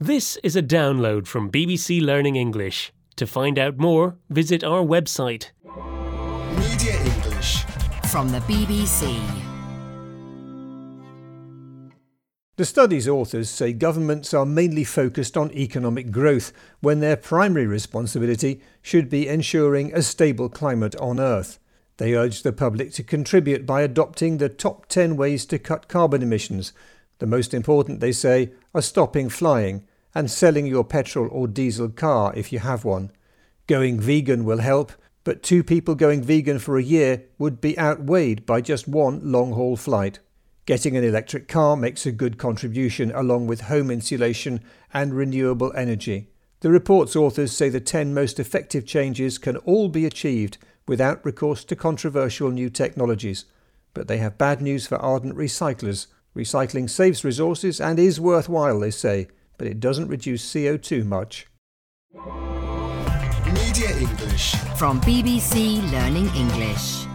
This is a download from BBC Learning English. To find out more, visit our website. Media English from the BBC. The study's authors say governments are mainly focused on economic growth when their primary responsibility should be ensuring a stable climate on Earth. They urge the public to contribute by adopting the top 10 ways to cut carbon emissions. The most important, they say, are stopping flying and selling your petrol or diesel car if you have one. Going vegan will help, but 2 people going vegan for a year would be outweighed by just one long-haul flight. Getting an electric car makes a good contribution along with home insulation and renewable energy. The report's authors say the 10 most effective changes can all be achieved without recourse to controversial new technologies. But they have bad news for ardent recyclers. Recycling saves resources and is worthwhile, they say, but it doesn't reduce CO2 much. Media English From BBC Learning English.